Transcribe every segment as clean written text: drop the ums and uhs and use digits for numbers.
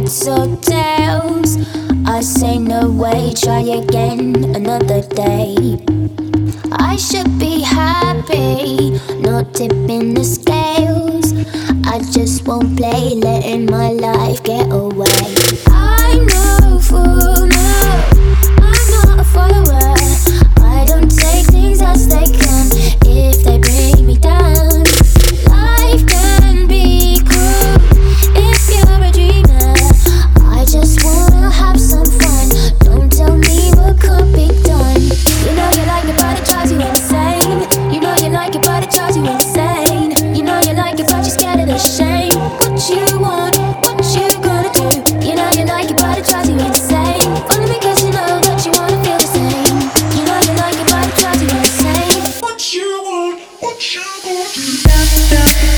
heads or tails. I say no way, try again another day. I should be happy, not tipping the scales. I just won't play, letting my life get away. I know full no, I'm not a follower. I don't take things as they come if they bring me down. Life can be cruel if you're a dreamer. I just wanna have some fun. Don't tell me what could be done. You know you like it, but it drives you insane. You know you like it, but it drives you insane. You know you like it, but you're scared of the shame. What you want, what you gonna do? You know you like it, but it drives you insane. Only because you know that you wanna feel the same. You know you like it, but it drives you insane. What you want, what you gonna do?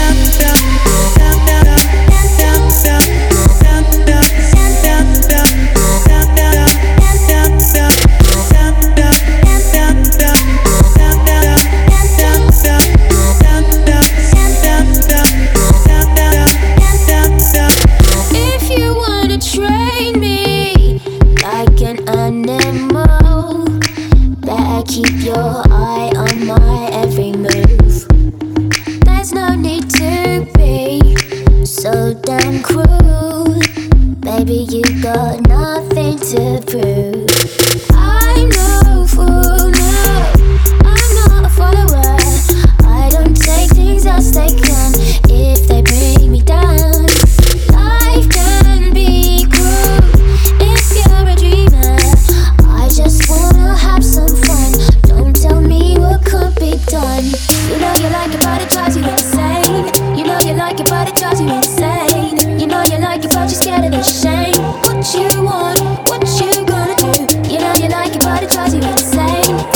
If you wanna train me like an animal, better keep your eye on my every move. There's no need to be so damn cruel. Baby, you got nothing to prove. I know full no, I'm not a follower. I don't take things as they come if they bring me down. Life can be cruel if you're a dreamer. I just wanna have some fun. Don't tell me what could be done. You know you like it, but it drives you insane. You know you like it, but it drives you insane. You know you like it, but you're scared of the shame. What you want, what you gonna do? You know you like it, but it drives you insane.